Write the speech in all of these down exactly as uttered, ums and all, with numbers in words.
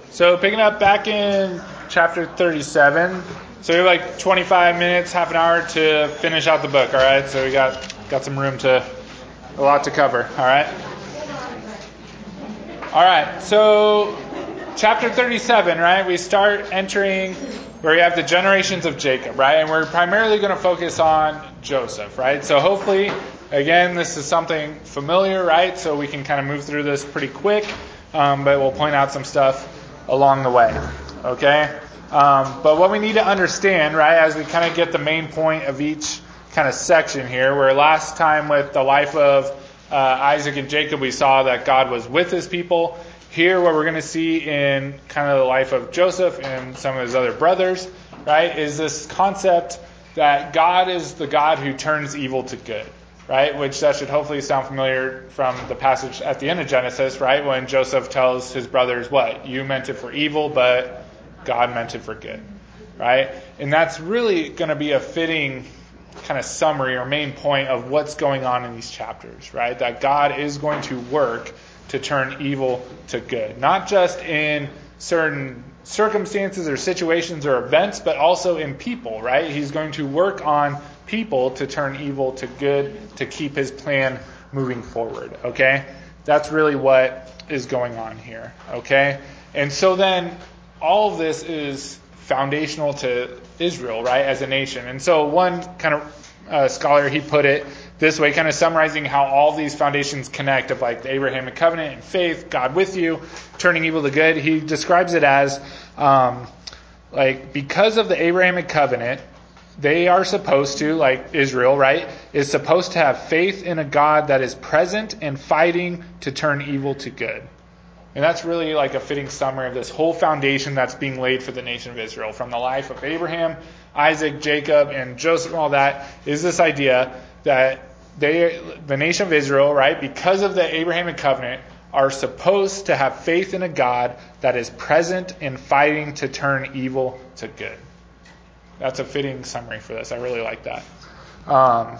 So picking up back in chapter thirty-seven. So we have like twenty-five minutes, half an hour to finish out the book, all right? So we got got some room to, a lot to cover, all right? All right, so chapter thirty-seven, right? We start entering where we have the generations of Jacob, right? And we're primarily going to focus on Joseph, right? So hopefully, again, this is something familiar, right? So we can kind of move through this pretty quick, um, but we'll point out some stuff along the way, okay? Um, but what we need to understand, right, as we kind of get the main point of each kind of section here, where last time with the life of uh, Isaac and Jacob, we saw that God was with his people. Here, what we're going to see in kind of the life of Joseph and some of his other brothers, right, is this concept that God is the God who turns evil to good, right, which that should hopefully sound familiar from the passage at the end of Genesis, right, when Joseph tells his brothers, what, you meant it for evil, but God meant it for good, right? And that's really going to be a fitting kind of summary or main point of what's going on in these chapters, right? That God is going to work to turn evil to good. Not just in certain circumstances or situations or events, but also in people, right? He's going to work on people to turn evil to good, to keep his plan moving forward, okay? That's really what is going on here, okay? And so then all of this is foundational to Israel, right, as a nation. And so one kind of uh, scholar, he put it this way, kind of summarizing how all these foundations connect of like the Abrahamic covenant and faith, God with you, turning evil to good. He describes it as um, like because of the Abrahamic covenant, they are supposed to, like Israel, right, is supposed to have faith in a God that is present and fighting to turn evil to good. And that's really like a fitting summary of this whole foundation that's being laid for the nation of Israel. From the life of Abraham, Isaac, Jacob, and Joseph, and all that, is this idea that they, the nation of Israel, right, because of the Abrahamic covenant, are supposed to have faith in a God that is present and fighting to turn evil to good. That's a fitting summary for this. I really like that. Um,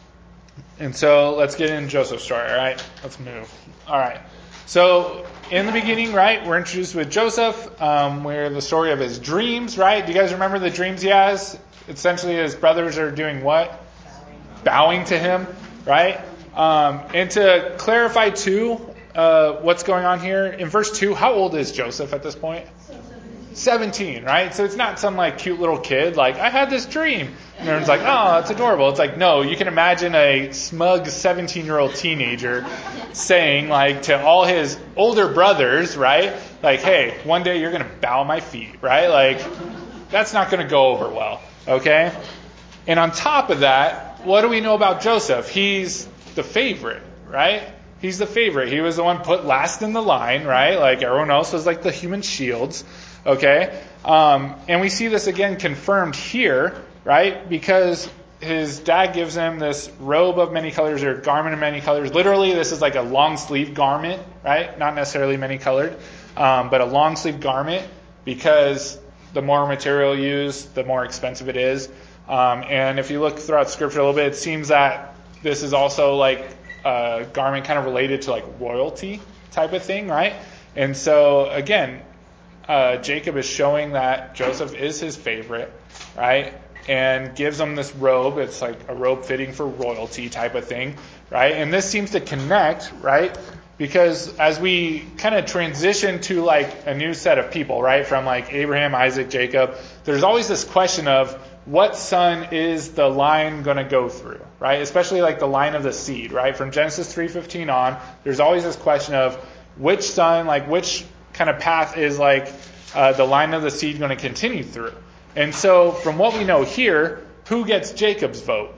and so let's get into Joseph's story, all right? Let's move. All right. So in the beginning, right, we're introduced with Joseph, um, where the story of his dreams, right? Do you guys remember the dreams he has? Essentially, his brothers are doing what? Bowing, Bowing to him, right? Um, and to clarify, too, uh, what's going on here, in verse two, how old is Joseph at this point? seventeen, right? So it's not some like cute little kid, like, I had this dream. And everyone's like, oh, that's adorable. It's like, no, you can imagine a smug seventeen-year-old teenager saying, like, to all his older brothers, right? Like, hey, one day you're going to bow my feet, right? Like, that's not going to go over well, okay? And on top of that, what do we know about Joseph? He's the favorite, right? He's the favorite. He was the one put last in the line, right? Like, everyone else was like the human shields. Okay, um, and we see this again confirmed here, right? Because his dad gives him this robe of many colors or garment of many colors. Literally, this is like a long sleeve garment, right? Not necessarily many colored, um, but a long sleeve garment because the more material used, the more expensive it is. Um, and if you look throughout Scripture a little bit, it seems that this is also like a garment kind of related to like royalty type of thing, right? And so again, Uh, Jacob is showing that Joseph is his favorite, right? And gives him this robe. It's like a robe fitting for royalty type of thing, right? And this seems to connect, right? Because as we kind of transition to like a new set of people, right? From like Abraham, Isaac, Jacob, there's always this question of what son is the line going to go through, right? Especially like the line of the seed, right? From Genesis three fifteen on, there's always this question of which son, like which kind of path is like uh, the line of the seed going to continue through. And so from what we know here, who gets Jacob's vote?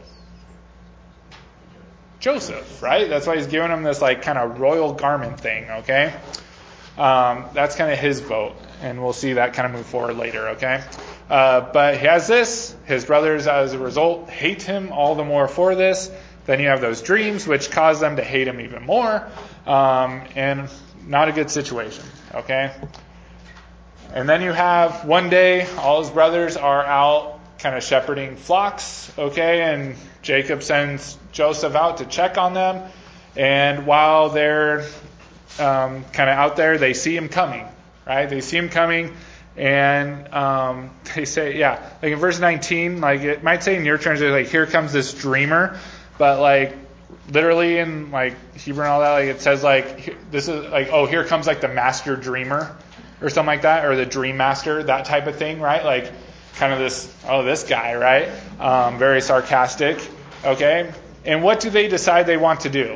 Joseph, right? That's why he's giving him this like kind of royal garment thing, okay? Um, that's kind of his vote. And we'll see that kind of move forward later, okay? Uh, but he has this. His brothers, as a result, hate him all the more for this. Then you have those dreams, which cause them to hate him even more. Um, and not a good situation, okay? And then you have one day, all his brothers are out kind of shepherding flocks, okay? And Jacob sends Joseph out to check on them. And while they're um, kind of out there, they see him coming, right? They see him coming, and um, they say, yeah, like in verse nineteen, like it might say in your translation, like, here comes this dreamer, but like literally in like Hebrew and all that, like it says like this is like, oh, here comes like the master dreamer or something like that, or the dream master, that type of thing, right? Like kind of this, oh, this guy, right? Um, very sarcastic, okay? And what do they decide they want to do?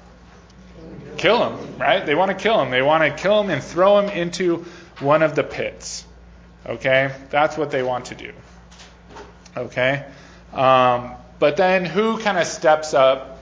Kill him, right? They want to kill him. They want to kill him and throw him into one of the pits. Okay? That's what they want to do. Okay? Um, but then who kind of steps up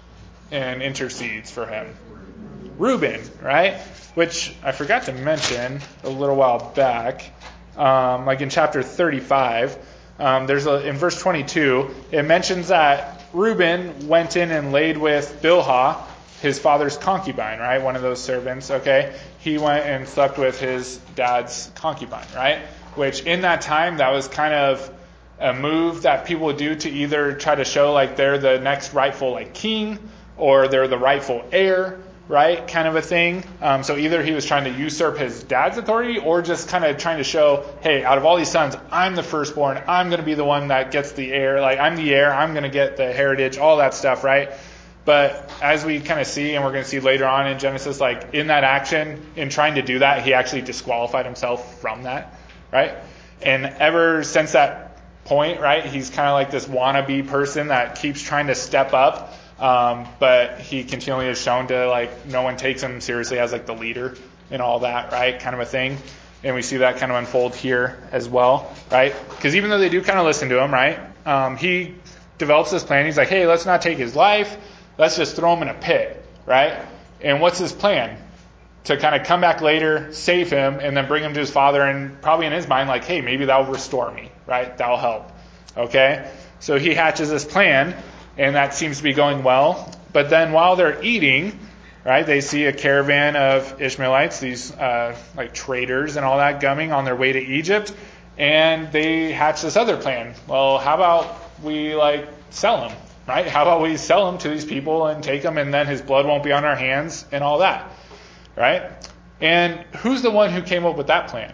and intercedes for him? Reuben, right? Which I forgot to mention a little while back. Um, like in chapter thirty-five, um, there's a, in verse twenty-two, it mentions that Reuben went in and laid with Bilhah, his father's concubine, right? One of those servants, okay? He went and slept with his dad's concubine, right? Which in that time, that was kind of a move that people would do to either try to show like they're the next rightful like king or they're the rightful heir, right? Kind of a thing. Um, so either he was trying to usurp his dad's authority or just kind of trying to show, hey, out of all these sons, I'm the firstborn. I'm going to be the one that gets the heir. Like I'm the heir. I'm going to get the heritage, all that stuff, right? But as we kind of see, and we're going to see later on in Genesis, like in that action, in trying to do that, he actually disqualified himself from that, right? And ever since that point, right, he's kind of like this wannabe person that keeps trying to step up, um, but he continually is shown to, like, no one takes him seriously as, like, the leader and all that, right, kind of a thing. And we see that kind of unfold here as well, right? Because even though they do kind of listen to him, right, um, he develops this plan. He's like, hey, let's not take his life. Let's just throw him in a pit, right? And what's his plan? To kind of come back later, save him, and then bring him to his father, and probably in his mind, like, hey, maybe that'll restore me, right? That'll help, okay? So he hatches this plan, and that seems to be going well. But then while they're eating, right, they see a caravan of Ishmaelites, these uh, like traders and all that, coming on their way to Egypt, and they hatch this other plan. Well, how about we, like, sell him? Right? How about we sell him to these people and take him, and then his blood won't be on our hands and all that, right? And who's the one who came up with that plan?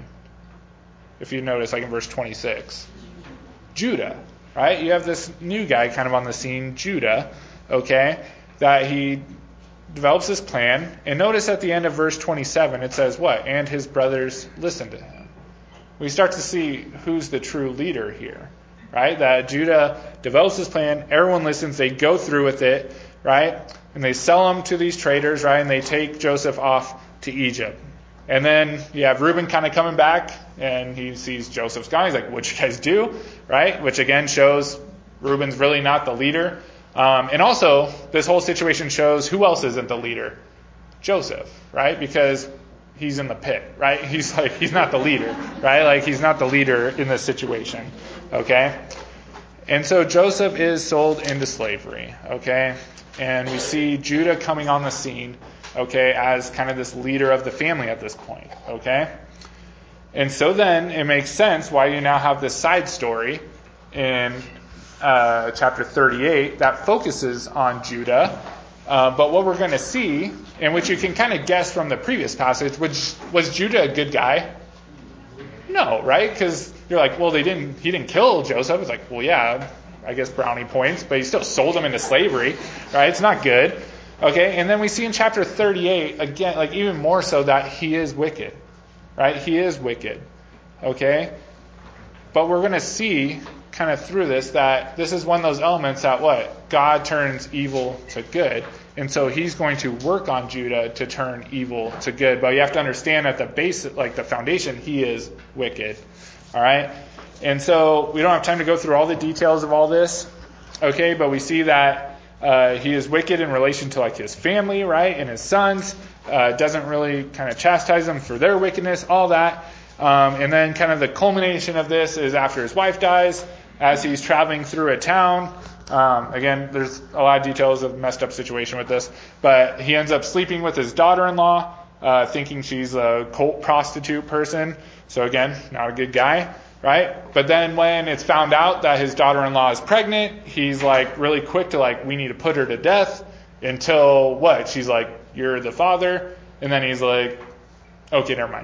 If you notice, like in verse twenty-six, Judah, right? You have this new guy kind of on the scene, Judah, okay, that he develops this plan. And notice at the end of verse twenty-seven, it says what? And his brothers listened to him. We start to see who's the true leader here. Right? That Judah develops this plan, everyone listens, they go through with it, right? And they sell him to these traders, right? And they take Joseph off to Egypt. And then you have Reuben kind of coming back, and he sees Joseph's gone. He's like, what'd you guys do? Right? Which again shows Reuben's really not the leader. Um, and also, this whole situation shows who else isn't the leader? Joseph, right? Because he's in the pit, right? He's like, he's not the leader, right? Like, he's not the leader in this situation, okay? And so Joseph is sold into slavery, okay? And we see Judah coming on the scene, okay, as kind of this leader of the family at this point, okay? And so then it makes sense why you now have this side story in uh, chapter thirty-eight that focuses on Judah. Uh, but what we're going to see, and which you can kind of guess from the previous passage, which was Judah a good guy? No, right? Because you're like, well, they didn't. He didn't kill Joseph. It's like, well, yeah, I guess brownie points, but he still sold him into slavery, right? It's not good, okay? And then we see in chapter thirty-eight again, like even more so, that he is wicked, right? He is wicked, okay? But we're going to see kind of through this that this is one of those elements that what? God turns evil to good. And so he's going to work on Judah to turn evil to good. But you have to understand at the base, like the foundation, he is wicked. All right? And so we don't have time to go through all the details of all this. Okay? But we see that uh, he is wicked in relation to like his family, right? And his sons. Uh, doesn't really kind of chastise them for their wickedness, all that. Um, and then kind of the culmination of this is after his wife dies, as he's traveling through a town. Um, again, there's a lot of details of a messed up situation with this, but he ends up sleeping with his daughter-in-law, uh, thinking she's a cult prostitute person. So again, not a good guy, right? But then when it's found out that his daughter-in-law is pregnant, he's like really quick to like, we need to put her to death until what? She's like, you're the father. And then he's like, okay, never mind.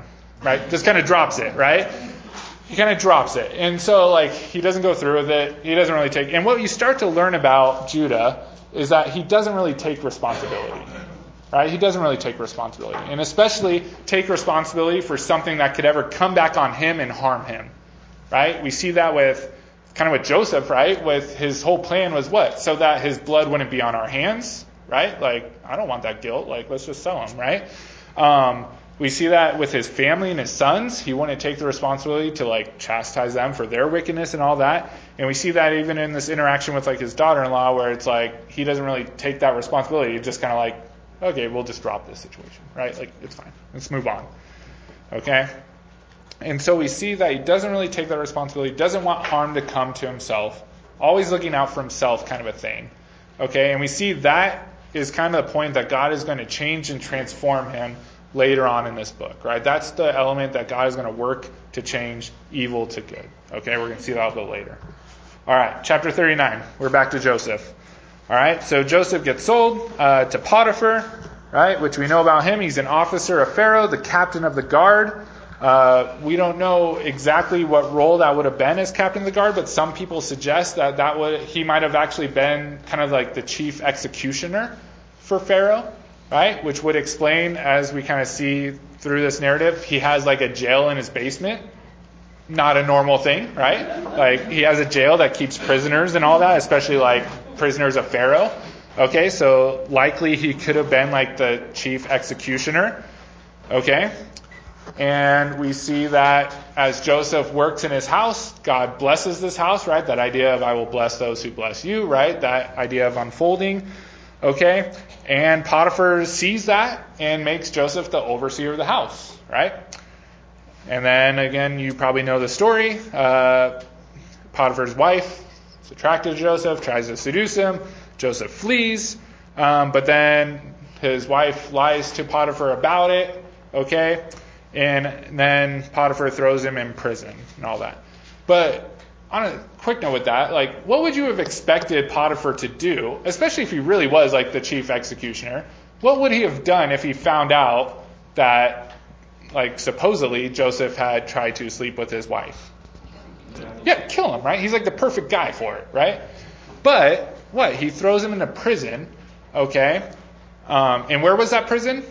right? Just kind of drops it, right? He kind of drops it. And so, like, he doesn't go through with it. He doesn't really take... And what you start to learn about Judah is that he doesn't really take responsibility, right? He doesn't really take responsibility. And especially take responsibility for something that could ever come back on him and harm him, right? We see that with... kind of with Joseph, right? With his whole plan was what? So that his blood wouldn't be on our hands, right? Like, I don't want that guilt. Like, let's just sell him, right? Um, we see that with his family and his sons. He wouldn't take the responsibility to, like, chastise them for their wickedness and all that. And we see that even in this interaction with, like, his daughter-in-law, where it's like he doesn't really take that responsibility. He's just kind of like, okay, we'll just drop this situation, right? Like, it's fine. Let's move on. Okay? And so we see that he doesn't really take that responsibility, doesn't want harm to come to himself, always looking out for himself kind of a thing. Okay, and we see that is kind of the point that God is going to change and transform him later on in this book, right? That's the element that God is going to work to change evil to good. Okay, we're going to see that a little bit later. All right, chapter thirty-nine. We're back to Joseph. All right, so Joseph gets sold uh, to Potiphar, right, which we know about him. He's an officer of Pharaoh, the captain of the guard. Uh, we don't know exactly what role that would have been as captain of the guard, but some people suggest that that would he might have actually been kind of like the chief executioner for Pharaoh, right? Which would explain, as we kind of see through this narrative, he has like a jail in his basement. Not a normal thing, right? Like, he has a jail that keeps prisoners and all that, especially like prisoners of Pharaoh. Okay, so likely he could have been like the chief executioner. Okay. And we see that as Joseph works in his house, God blesses this house, right? That idea of I will bless those who bless you, right? That idea of unfolding, okay? And Potiphar sees that and makes Joseph the overseer of the house, right? And then, again, you probably know the story. Uh, Potiphar's wife is attracted to Joseph, tries to seduce him. Joseph flees, um, but then his wife lies to Potiphar about it, okay? And then Potiphar throws him in prison and all that. But on a quick note with that, like, what would you have expected Potiphar to do, especially if he really was like the chief executioner? What would he have done if he found out that, like, supposedly Joseph had tried to sleep with his wife? Yeah, kill him, right? He's like the perfect guy for it, right? But what? He throws him into prison, okay? Um, and where was that prison?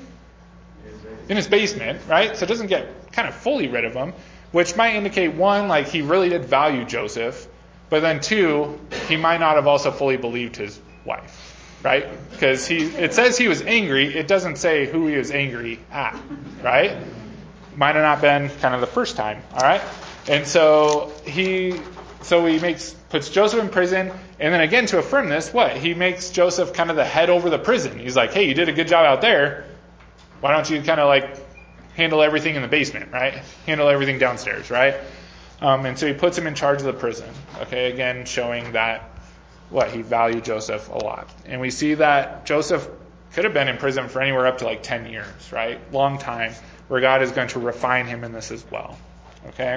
In his basement, right? So it doesn't get kind of fully rid of him, which might indicate, one, like he really did value Joseph, but then two, he might not have also fully believed his wife, right? Because he, it says he was angry. It doesn't say who he was angry at, right? Might have not been kind of the first time, all right? And so he, so he makes, puts Joseph in prison, and then again to affirm this, what? He makes Joseph kind of the head over the prison. He's like, hey, you did a good job out there. Why don't you kind of like handle everything in the basement, right? Handle everything downstairs, right? Um, and so he puts him in charge of the prison. Okay, again, showing that, what, he valued Joseph a lot. And we see that Joseph could have been in prison for anywhere up to like ten years, right? Long time, where God is going to refine him in this as well. Okay?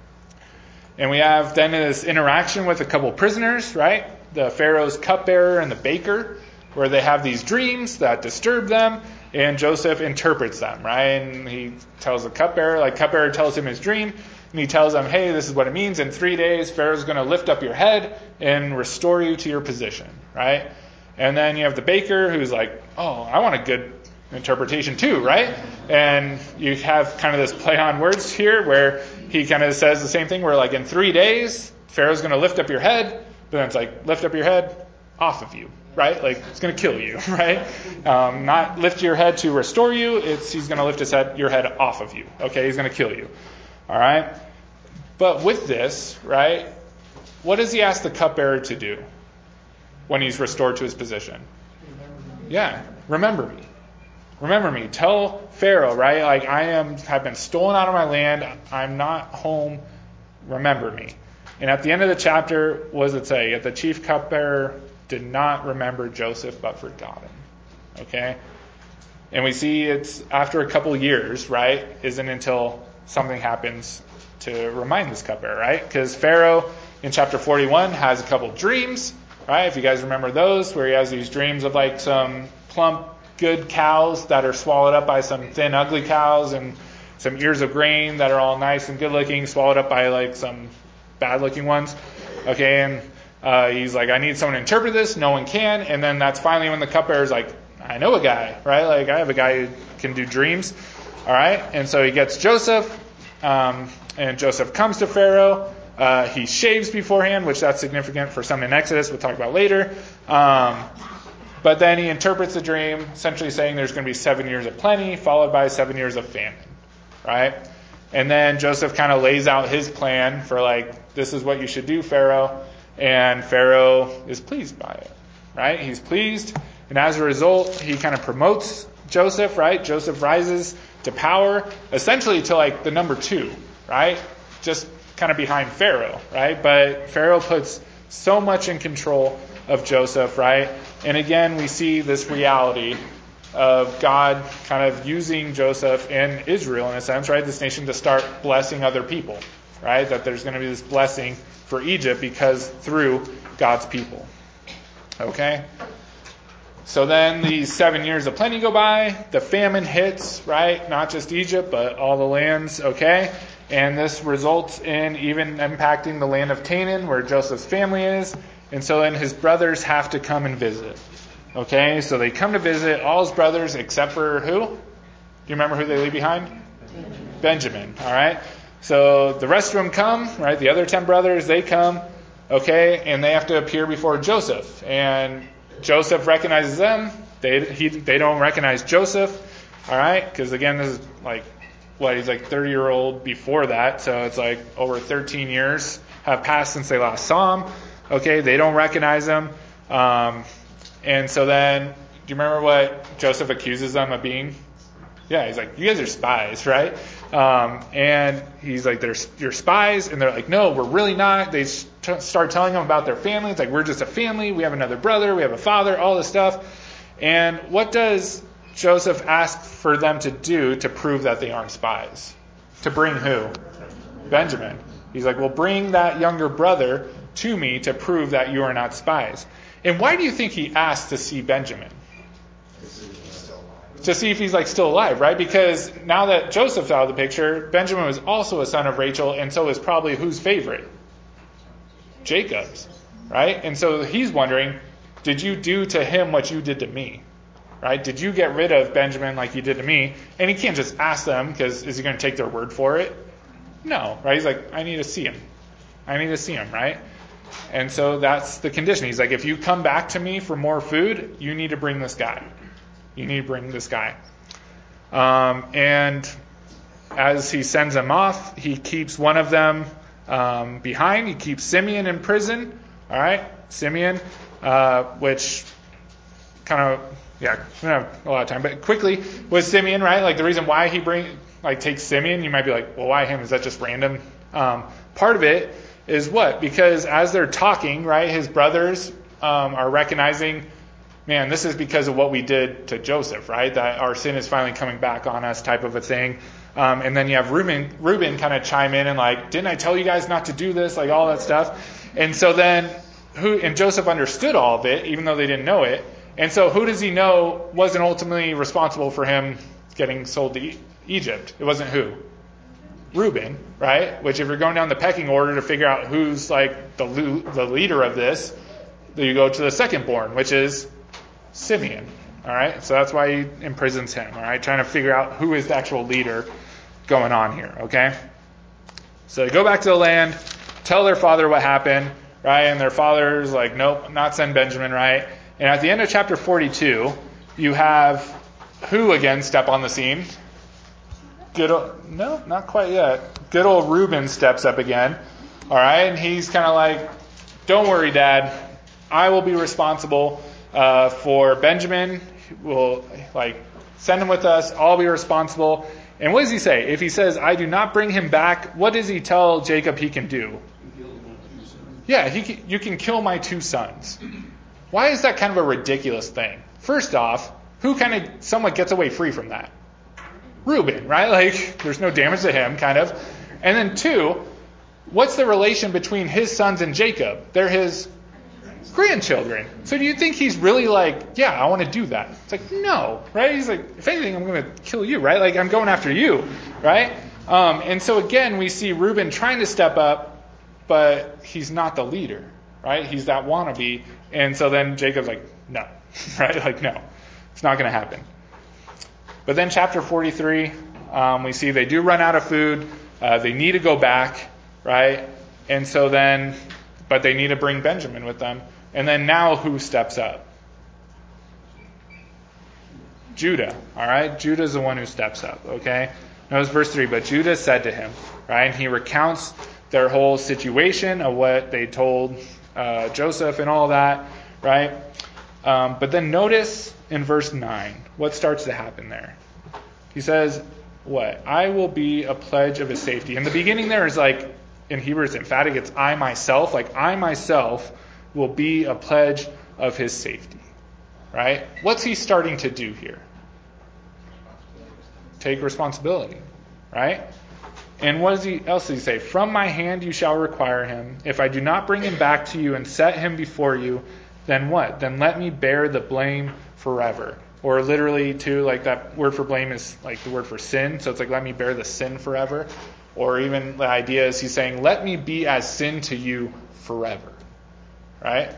And we have then this interaction with a couple prisoners, right? The Pharaoh's cupbearer and the baker, where they have these dreams that disturb them. And Joseph interprets them, right? And he tells the cupbearer, like cupbearer tells him his dream, and he tells him, hey, this is what it means. In three days, Pharaoh's going to lift up your head and restore you to your position, right? And then you have the baker who's like, oh, I want a good interpretation too, right? And you have kind of this play on words here where he kind of says the same thing where like in three days, Pharaoh's going to lift up your head, but then it's like, lift up your head off of you. Right? Like, it's going to kill you, right? Um, not lift your head to restore you. It's he's going to lift his head, your head off of you. Okay? He's going to kill you. All right? But with this, right, what does he ask the cupbearer to do when he's restored to his position? Yeah. Remember me. Remember me. Tell Pharaoh, right? Like, I am have been stolen out of my land. I'm not home. Remember me. And at the end of the chapter, what does it say? Yet the chief cupbearer did not remember Joseph, but forgot him. Okay? And we see it's after a couple years, right? Isn't until something happens to remind this cupbearer, right? Because Pharaoh in chapter forty-one has a couple dreams, right? If you guys remember those, where he has these dreams of like some plump, good cows that are swallowed up by some thin, ugly cows, and some ears of grain that are all nice and good looking, swallowed up by like some bad looking ones. Okay, and uh, he's like, I need someone to interpret this. No one can. And then that's finally when the cupbearer is like, I know a guy, right? Like I have a guy who can do dreams. All right, and so he gets Joseph, um, and Joseph comes to Pharaoh. Uh, he shaves beforehand, which that's significant for some in Exodus. We'll talk about later. Um, but then he interprets the dream, essentially saying there's going to be seven years of plenty, followed by seven years of famine, right? And then Joseph kind of lays out his plan for like, this is what you should do, Pharaoh. And Pharaoh is pleased by it, right? He's pleased. And as a result, he kind of promotes Joseph, right? Joseph rises to power, essentially to like the number two, right? Just kind of behind Pharaoh, right? But Pharaoh puts so much in control of Joseph, right? And again, we see this reality of God kind of using Joseph and Israel in a sense, right? This nation to start blessing other people, right? That there's going to be this blessing for Egypt because through God's people. Okay? So then these seven years of plenty go by, the famine hits, right? Not just Egypt, but all the lands, okay? And this results in even impacting the land of Canaan, where Joseph's family is. And so then his brothers have to come and visit. Okay, so they come to visit, all his brothers except for who? Do you remember who they leave behind? Benjamin. Benjamin, all right? So the rest of them come, right? The other ten brothers, they come, okay? And they have to appear before Joseph. And Joseph recognizes them. They he, they don't recognize Joseph, all right? Because again, this is like, what, he's like thirty-year-old before that. So it's like over thirteen years have passed since they last saw him. Okay, they don't recognize him. Um, and so then, do you remember what Joseph accuses them of being? Yeah, he's like, you guys are spies, right? Um, and he's like, they're, you're spies. And they're like, no, we're really not. They st- start telling him about their family. It's like, we're just a family. We have another brother. We have a father, all this stuff. And what does Joseph ask for them to do to prove that they aren't spies? To bring who? Benjamin. He's like, well, bring that younger brother to me to prove that you are not spies. And why do you think he asked to see Benjamin? To see if he's like still alive, right? Because now that Joseph's out of the picture, Benjamin was also a son of Rachel, and so is probably whose favorite? Jacob's, right? And so he's wondering, did you do to him what you did to me? Right? Did you get rid of Benjamin like you did to me? And he can't just ask them, because is he going to take their word for it? No, right? He's like, I need to see him. I need to see him, right? And so that's the condition. He's like, if you come back to me for more food, you need to bring this guy. You need to bring this guy. Um, and as he sends them off, he keeps one of them um, behind. He keeps Simeon in prison. All right? Simeon, uh, which kind of, yeah, we don't have a lot of time. But quickly, with Simeon, right? Like the reason why he bring, like takes Simeon, you might be like, well, why him? Is that just random? Um, part of it is what? Because as they're talking, right, his brothers um, are recognizing, man, this is because of what we did to Joseph, right? That our sin is finally coming back on us type of a thing. Um, and then you have Reuben, Reuben kind of chime in and like, didn't I tell you guys not to do this? Like all that stuff. And so then, who? And Joseph understood all of it, even though they didn't know it. And so who does he know wasn't ultimately responsible for him getting sold to Egypt? It wasn't who? Reuben, right? Which if you're going down the pecking order to figure out who's like the the leader of this, then you go to the second born, which is Simeon. All right, so that's why he imprisons him. All right, trying to figure out who is the actual leader going on here. Okay, so they go back to the land, tell their father what happened, right? And their father's like, nope, not send Benjamin, right? And at the end of chapter forty-two, you have who again step on the scene? Good old, no, not quite yet. Good old Reuben steps up again. All right, and he's kind of like, don't worry, Dad. I will be responsible uh, for Benjamin. We'll like send him with us. I'll be responsible. And what does he say? If he says, I do not bring him back, what does he tell Jacob he can do? Yeah, he can, you can kill my two sons. Why is that kind of a ridiculous thing? First off, who kind of somewhat gets away free from that? Reuben, right? Like, there's no damage to him, kind of. And then two, what's the relation between his sons and Jacob? They're his grandchildren. So do you think he's really like, yeah, I want to do that? It's like, no, right? He's like, if anything, I'm going to kill you, right? Like, I'm going after you, right? Um, and so again, we see Reuben trying to step up, but he's not the leader, right? He's that wannabe. And so then Jacob's like, no, right? Like, no, it's not going to happen. But then chapter forty-three, um, we see they do run out of food. Uh, they need to go back, right? And so then, but they need to bring Benjamin with them. And then now who steps up? Judah, all right? Judah's the one who steps up, okay? Notice verse three, but Judah said to him, right? And he recounts their whole situation of what they told uh, Joseph and all that, right? Um, but then notice in verse nine, what starts to happen there? He says, what? I will be a pledge of his safety. In the beginning there is like, in Hebrew it's emphatic, it's I myself, like I myself will be a pledge of his safety, right? What's he starting to do here? Take responsibility, right? And what does he else does he say? From my hand you shall require him. If I do not bring him back to you and set him before you, then what? Then let me bear the blame forever. Or literally, too, like that word for blame is like the word for sin. So it's like, let me bear the sin forever. Or even the idea is he's saying, let me be as sin to you forever. Right?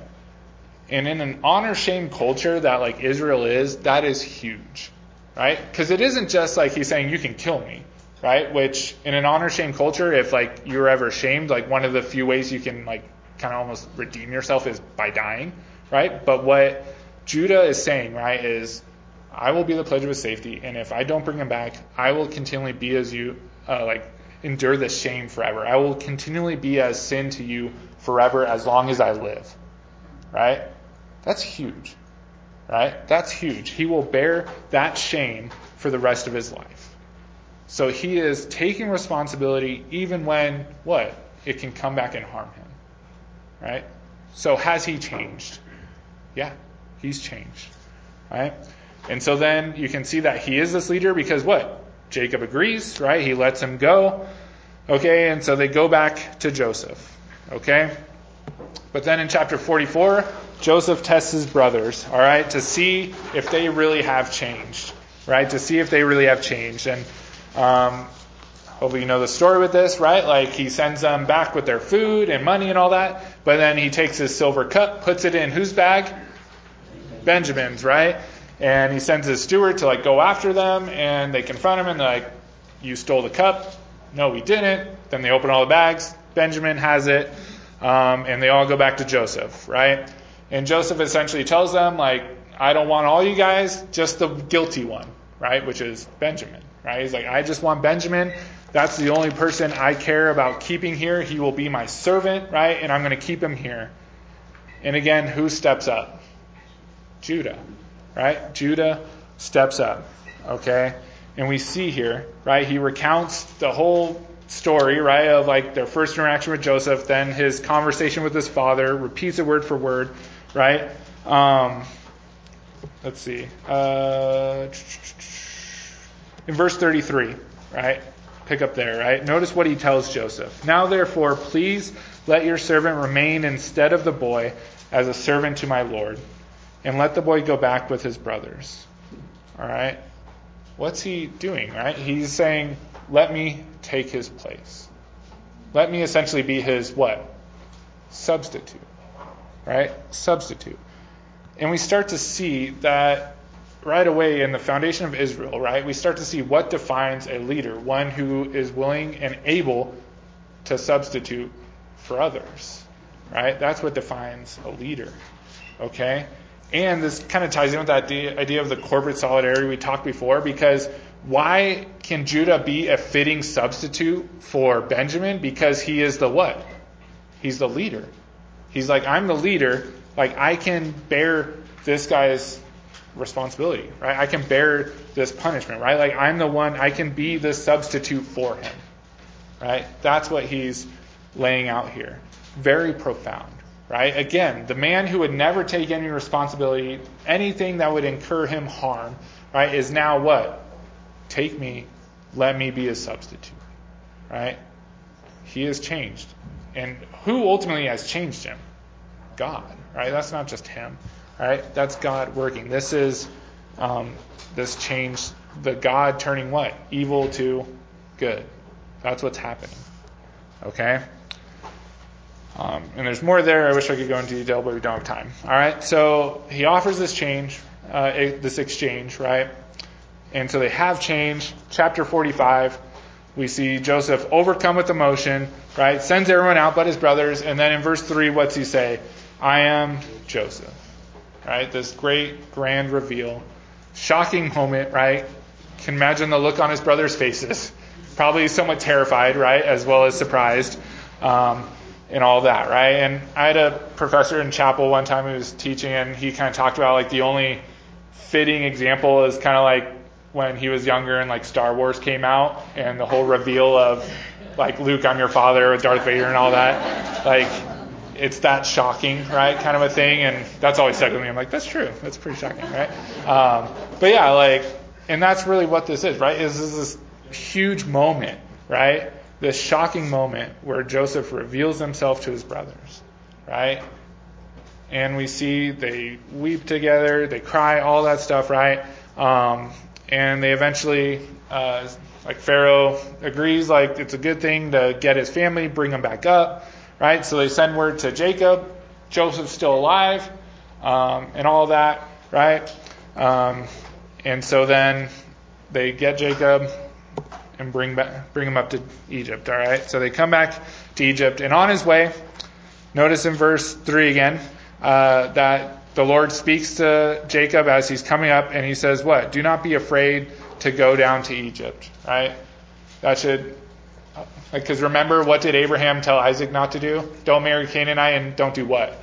And in an honor-shame culture that like Israel is, that is huge. Right? Because it isn't just like he's saying, you can kill me. Right? Which in an honor-shame culture, if like you're ever shamed, like one of the few ways you can like kind of almost redeem yourself is by dying. Right? But what Judah is saying, right, is I will be the pledge of his safety, and if I don't bring him back, I will continually be as you, uh, like, endure this shame forever. I will continually be as sin to you forever as long as I live. Right? That's huge. Right? That's huge. He will bear that shame for the rest of his life. So he is taking responsibility even when, what? It can come back and harm him. Right? So has he changed? Yeah, he's changed. Right? And so then you can see that he is this leader because what? Jacob agrees, right? He lets him go. Okay, and so they go back to Joseph. Okay? But then in chapter forty-four, Joseph tests his brothers, all right, to see if they really have changed. Right? To see if they really have changed. And um, hopefully you know the story with this, right? Like he sends them back with their food and money and all that. But then he takes his silver cup, puts it in whose bag? Benjamin's, right? And he sends his steward to like go after them, and they confront him and they're like, you stole the cup. No, we didn't. Then they open all the bags. Benjamin has it. Um, and they all go back to Joseph, right? And Joseph essentially tells them, like, I don't want all you guys, just the guilty one, right? Which is Benjamin, right? He's like, I just want Benjamin. That's the only person I care about keeping here. He will be my servant, right? And I'm going to keep him here. And again, who steps up? Judah, right? Judah steps up, okay? And we see here, right, he recounts the whole story, right, of like their first interaction with Joseph, then his conversation with his father, repeats it word for word, right? Um, let's see. Uh, in verse thirty-three, right? Pick up there, right? Notice what he tells Joseph. Now, therefore, please let your servant remain instead of the boy as a servant to my Lord, and let the boy go back with his brothers. All right? What's he doing, right? He's saying, let me take his place. Let me essentially be his what? Substitute. Right? Substitute. And we start to see that right away in the foundation of Israel, right? We start to see what defines a leader, one who is willing and able to substitute for others. Right? That's what defines a leader. Okay? And this kind of ties in with that idea of the corporate solidarity we talked before, because why can Judah be a fitting substitute for Benjamin? Because he is the what? He's the leader. He's like, I'm the leader. Like, I can bear this guy's responsibility, right? I can bear this punishment, right? Like, I'm the one, I can be the substitute for him, right? That's what he's laying out here. Very profound. Right? Again, the man who would never take any responsibility, anything that would incur him harm, right, is now what? Take me, let me be a substitute. Right? He has changed. And who ultimately has changed him? God, right? That's not just him, right? That's God working. This is um, this change, the God turning what? Evil to good. That's what's happening, okay? Um, and there's more there. I wish I could go into detail, but we don't have time. All right, so he offers this change, uh, this exchange, right? And so they have change. Chapter forty-five, we see Joseph overcome with emotion, right? Sends everyone out but his brothers. And then in verse three, what's he say? I am Joseph, right? This great, grand reveal. Shocking moment, right? Can imagine the look on his brothers' faces. Probably somewhat terrified, right? As well as surprised. Um, and all that, right? And I had a professor in chapel one time who was teaching, and he kind of talked about like the only fitting example is kind of like when he was younger and like Star Wars came out and the whole reveal of like Luke, I'm your father with Darth Vader and all that. Like it's that shocking, right? Kind of a thing. And that's always stuck with me. I'm like, that's true. That's pretty shocking, right? Um, but yeah, like, and that's really what this is, right? Is this is this huge moment, right? This shocking moment where Joseph reveals himself to his brothers, right? And we see they weep together, they cry, all that stuff, right? Um, and they eventually, uh, like Pharaoh agrees, like it's a good thing to get his family, bring him back up, right? So they send word to Jacob, Joseph's still alive, um, and all that, right? Um, and so then they get Jacob and bring back, bring him up to Egypt, all right? So they come back to Egypt, and on his way, notice in verse three again, uh, that the Lord speaks to Jacob as he's coming up, and he says, what? Do not be afraid to go down to Egypt, right? That should, like, because remember, what did Abraham tell Isaac not to do? Don't marry Canaanite, and don't do what?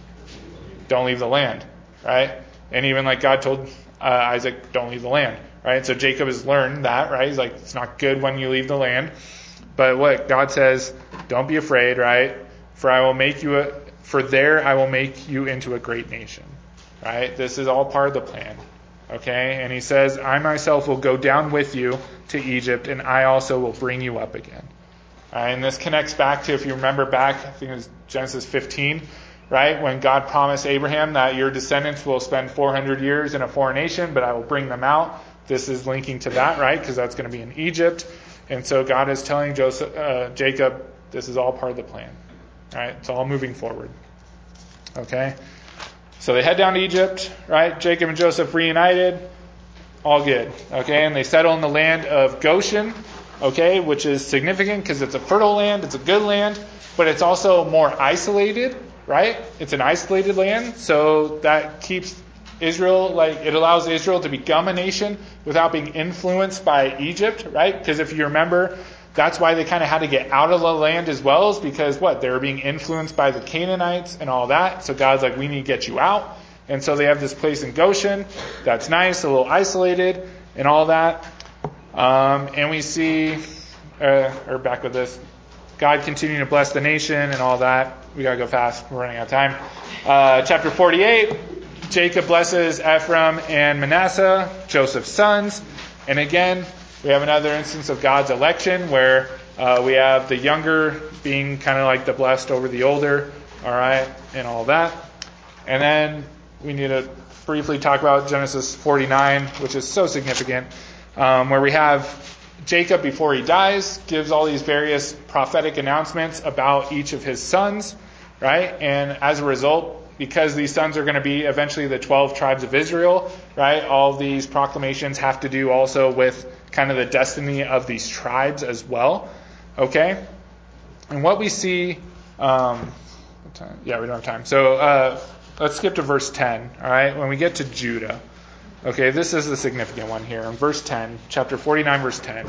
Don't leave the land, right? And even like God told uh, Isaac, don't leave the land. Right, so Jacob has learned that, right? He's like, it's not good when you leave the land. But what God says, don't be afraid, right? For I will make you a, for there I will make you into a great nation. Right? This is all part of the plan. Okay? And he says, I myself will go down with you to Egypt, and I also will bring you up again. All right, and this connects back to, if you remember back, I think it was Genesis fifteen, right? When God promised Abraham that your descendants will spend four hundred years in a foreign nation, but I will bring them out. This is linking to that, right? Because that's going to be in Egypt. And so God is telling Joseph, uh, Jacob, this is all part of the plan. All right? It's all moving forward. Okay? So they head down to Egypt, right? Jacob and Joseph reunited. All good. Okay? And they settle in the land of Goshen, okay? Which is significant because it's a fertile land. It's a good land. But it's also more isolated, right? It's an isolated land. So that keeps Israel, like, it allows Israel to become a nation without being influenced by Egypt, right? Because if you remember, that's why they kind of had to get out of the land as well, is because what? They were being influenced by the Canaanites and all that. So God's like, we need to get you out. And so they have this place in Goshen that's nice, a little isolated and all that. Um, and we see, uh, or back with this, God continuing to bless the nation and all that. We got to go fast. We're running out of time. Uh, chapter forty-eight. Jacob blesses Ephraim and Manasseh, Joseph's sons. And again, we have another instance of God's election where uh, we have the younger being kind of like the blessed over the older, all right, and all that. And then we need to briefly talk about Genesis forty-nine, which is so significant, um, where we have Jacob, before he dies, gives all these various prophetic announcements about each of his sons, right? And as a result, because these sons are going to be eventually the twelve tribes of Israel, right? All these proclamations have to do also with kind of the destiny of these tribes as well, okay? And what we see, um, what time? Yeah, we don't have time. So uh, let's skip to verse ten, all right? When we get to Judah, okay, this is the significant one here. In verse ten, chapter forty-nine, verse ten,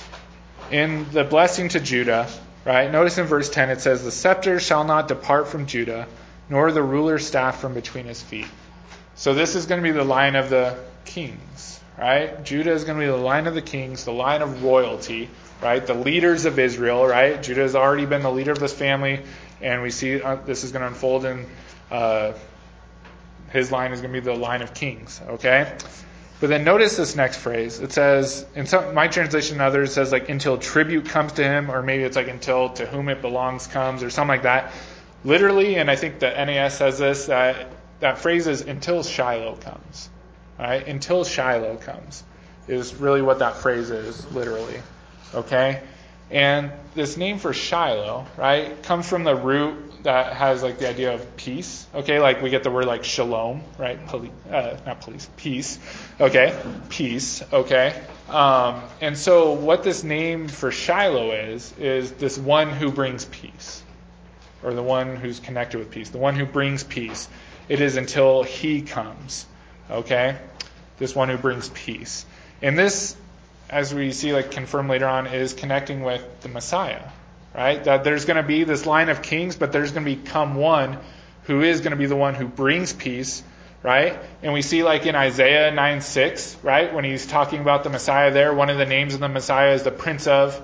in the blessing to Judah, right? Notice in verse ten it says, the scepter shall not depart from Judah, nor the ruler's staff from between his feet. So this is going to be the line of the kings, right? Judah is going to be the line of the kings, the line of royalty, right? The leaders of Israel, right? Judah has already been the leader of this family, and we see uh, this is going to unfold in uh, his line is going to be the line of kings, okay? But then notice this next phrase. It says, in some, my translation and others, it says like until tribute comes to him, or maybe it's like until to whom it belongs comes, or something like that. literally, and I think the N A S says this, that that phrase is until Shiloh comes. All right? Until Shiloh comes is really what that phrase is, literally. Okay? And this name for Shiloh, right, comes from the root that has like the idea of peace. Okay, like we get the word like shalom, right? Poli- uh, not police, peace. Okay, peace. Okay. Um, and so what this name for Shiloh is, is this one who brings peace, or the one who's connected with peace, the one who brings peace. It is until he comes. Okay, this one who brings peace. And this, as we see like confirmed later on, is connecting with the Messiah, right? That there's going to be this line of kings, but there's going to become one who is going to be the one who brings peace, right? And we see like in Isaiah nine six, right? When he's talking about the Messiah there, one of the names of the Messiah is the Prince of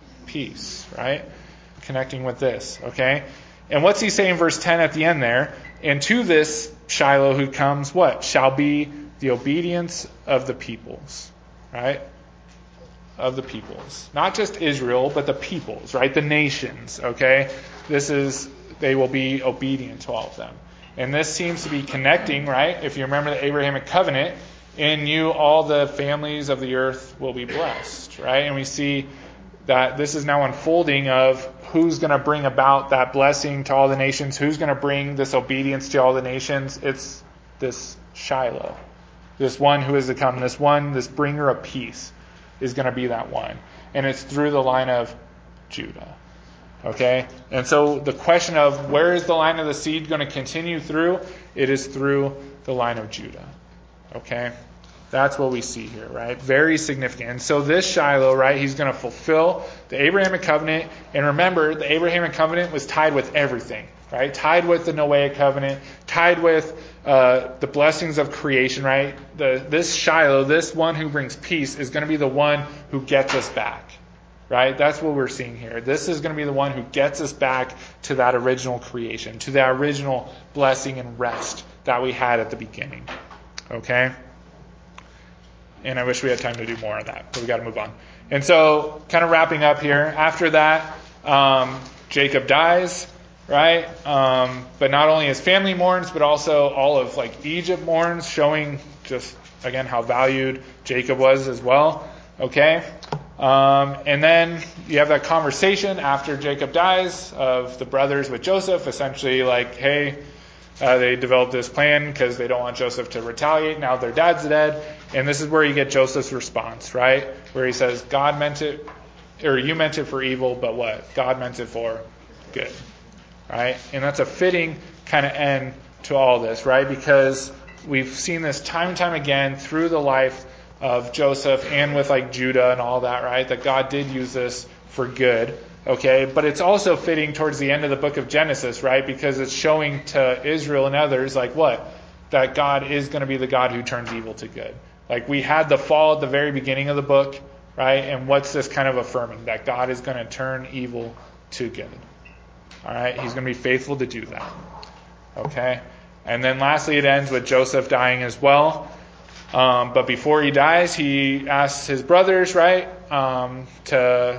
Peace, right? Connecting with this, okay? And what's he saying in verse ten at the end there? And to this Shiloh who comes, what? Shall be the obedience of the peoples, right? Of the peoples. Not just Israel, but the peoples, right? The nations, okay? This is, they will be obedient to all of them. And this seems to be connecting, right? If you remember the Abrahamic covenant, in you all the families of the earth will be blessed, right? And we see that this is now unfolding of who's going to bring about that blessing to all the nations, who's going to bring this obedience to all the nations. It's this Shiloh, this one who is to come, this one, this bringer of peace is going to be that one. And it's through the line of Judah. Okay? And so the question of where is the line of the seed going to continue through? It is through the line of Judah. Okay? That's what we see here, right? Very significant. And so this Shiloh, right, he's going to fulfill the Abrahamic covenant. And remember, the Abrahamic covenant was tied with everything, right? Tied with the Noahic covenant, tied with uh, the blessings of creation, right? The, this Shiloh, this one who brings peace, is going to be the one who gets us back, right? That's what we're seeing here. This is going to be the one who gets us back to that original creation, to that original blessing and rest that we had at the beginning, okay? And I wish we had time to do more of that, but we got to move on. And so, kind of wrapping up here, after that, um, Jacob dies, right? Um, but not only his family mourns, but also all of like Egypt mourns, showing just again how valued Jacob was as well. Okay, um, and then you have that conversation after Jacob dies of the brothers with Joseph, essentially like, hey. Uh, they developed this plan because they don't want Joseph to retaliate. Now their dad's dead. And this is where you get Joseph's response, right? Where he says, God meant it, or you meant it for evil, but what? God meant it for good, right? And that's a fitting kind of end to all this, right? Because we've seen this time and time again through the life of Joseph and with like Judah and all that, right? That God did use this for good. Okay, but it's also fitting towards the end of the book of Genesis, right? Because it's showing to Israel and others, like what? That God is going to be the God who turns evil to good. Like we had the fall at the very beginning of the book, right? And what's this kind of affirming? That God is going to turn evil to good. All right, he's going to be faithful to do that. Okay, and then lastly, it ends with Joseph dying as well. Um, but before he dies, he asks his brothers, right, um, to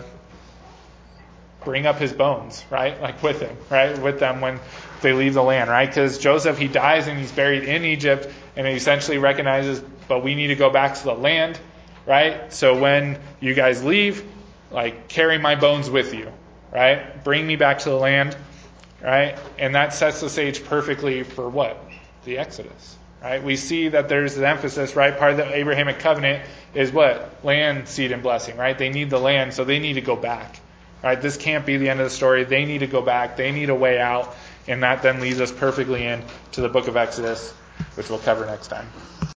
bring up his bones, right? Like with him, right? With them when they leave the land, right? Because Joseph, he dies and he's buried in Egypt, and he essentially recognizes, but we need to go back to the land, right? So when you guys leave, like carry my bones with you, right? Bring me back to the land, right? And that sets the stage perfectly for what? The Exodus, right? We see that there's an emphasis, right? Part of the Abrahamic covenant is what? Land, seed, and blessing, right? They need the land, so they need to go back. Right, this can't be the end of the story. They need to go back. They need a way out. And that then leads us perfectly in to the book of Exodus, which we'll cover next time.